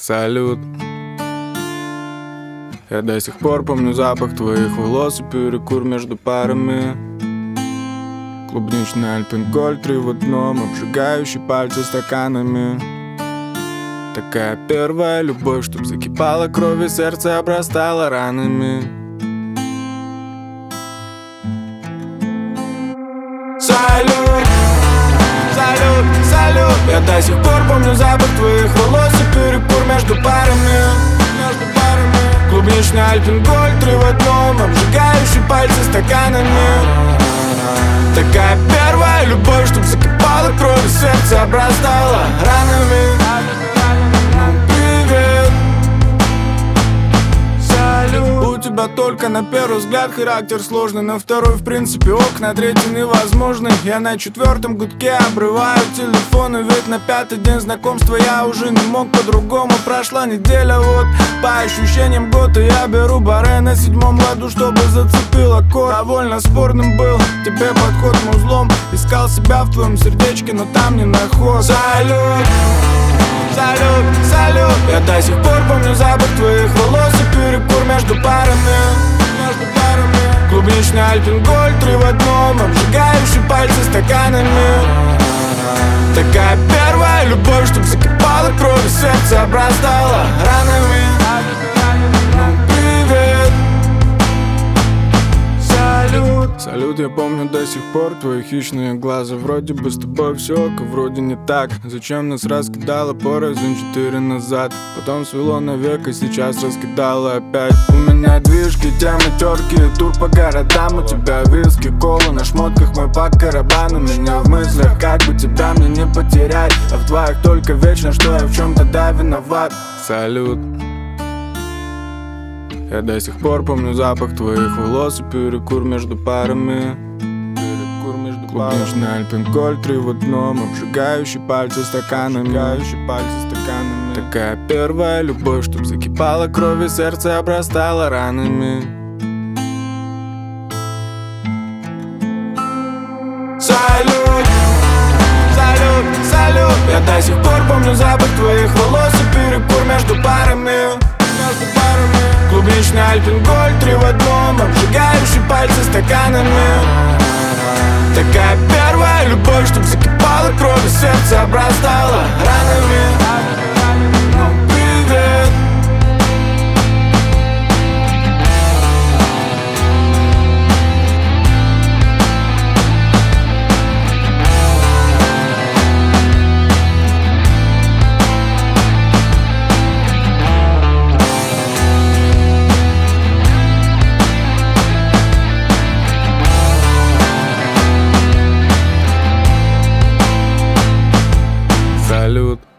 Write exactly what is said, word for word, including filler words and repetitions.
Салют. Я до сих пор помню запах твоих волос и перекур между парами. Клубничный альпен-гольд, три в одном, обжигающий пальцы стаканами. Такая первая любовь, чтоб закипала кровь и сердце обрастало ранами. Салют, салют, салют. Я до сих пор помню запах твоих волос и перекур между парами. Между парами. Клубничный альпен-гольд, три в одном, обжигающий пальцы стаканами. Такая первая любовь, чтоб закипала кровь и сердце обрастало ранами. У тебя только на первый взгляд характер сложный, на второй в принципе ок, на третий невозможный. Я на четвертом гудке обрываю телефон, и ведь на пятый день знакомства я уже не мог по-другому. Прошла неделя, вот, по ощущениям год, и я беру баре на седьмом ладу, чтобы зацепил аккорд. Довольно спорным был тебе подход музлом, искал себя в твоем сердечке, но там не наход. Салют, салют, салют. Я до сих пор помню запах твоих волос и перекур между парами. Между парами. Клубничный альпен-гольд, три в одном, обжигающий пальцы стаканами. Такая первая любовь, чтоб закипала кровь и сердце обрастало ранами. Салют, я помню до сих пор твои хищные глаза. Вроде бы с тобой все ок, а вроде не так. Зачем нас раскидало по разин четыре назад? Потом свело навек, и сейчас раскидало опять. У меня движки, темы терки, тур по городам. У тебя виски, кола на шмотках, мой по карабану. Меня в мыслях, как бы тебя мне не потерять. А в твоих только вечно, что я в чем тогда виноват. Салют. Я до сих пор помню запах твоих волос и перекур между парами. Перекур между парами. Клубничный альпен-гольд, три в одном, обжигающий пальцы стаканами. Обжигающий пальцы стаканами. Такая первая любовь, чтоб закипала кровь и сердце обрастало ранами. Салют, салют, салют. Я до сих пор помню запах твоих волос и перекур между парами. Между парами. Клубничный альпен-гольд, три в одном, обжигающий пальцы стаканами. Такая первая любовь, чтоб закипала кровь и сердце обрастало ранами. Ну, привет. Салют.